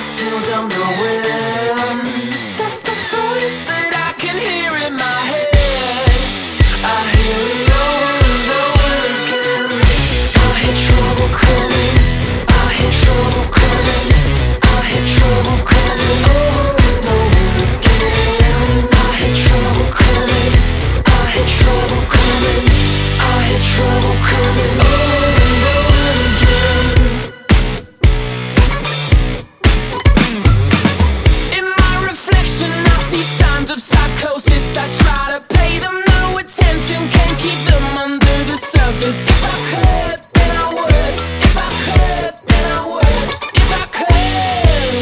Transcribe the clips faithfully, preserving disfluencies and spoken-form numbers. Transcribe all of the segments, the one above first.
still don't know when. That's the voice that I can hear in my head. I hear it over and over again. I hear trouble coming, I hear trouble coming, I hear trouble coming over and over again. I hear trouble coming, I hear trouble coming, I hear trouble coming over and over again. In my reflection I see signs of psychosis. I try to pay them no attention, can't keep them under the surface. If I could, then I would. If I could, then I would. If I could.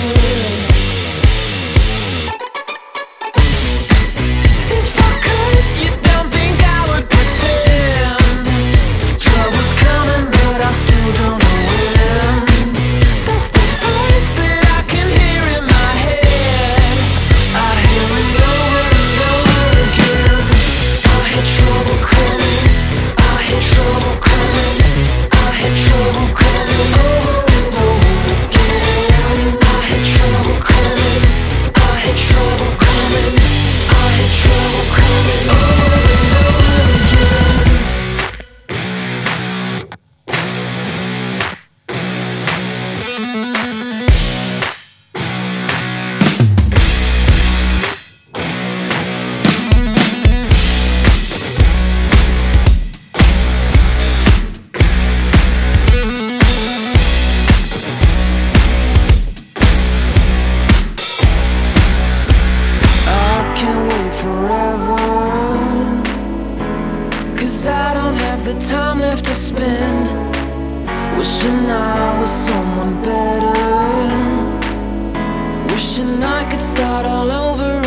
If I could, you don't think I would pretend. Trouble's coming but I still don't know when. That's the voice that I can hear in my head. I hear it over and over again. I hear trouble coming, I hear trouble coming, I hear trouble coming over and over again. I hear trouble coming, I hear trouble coming, I hear trouble coming over and over again. I can't wait forever, 'cause I don't have the time left to spend wishing I was someone better, wishing I could start all over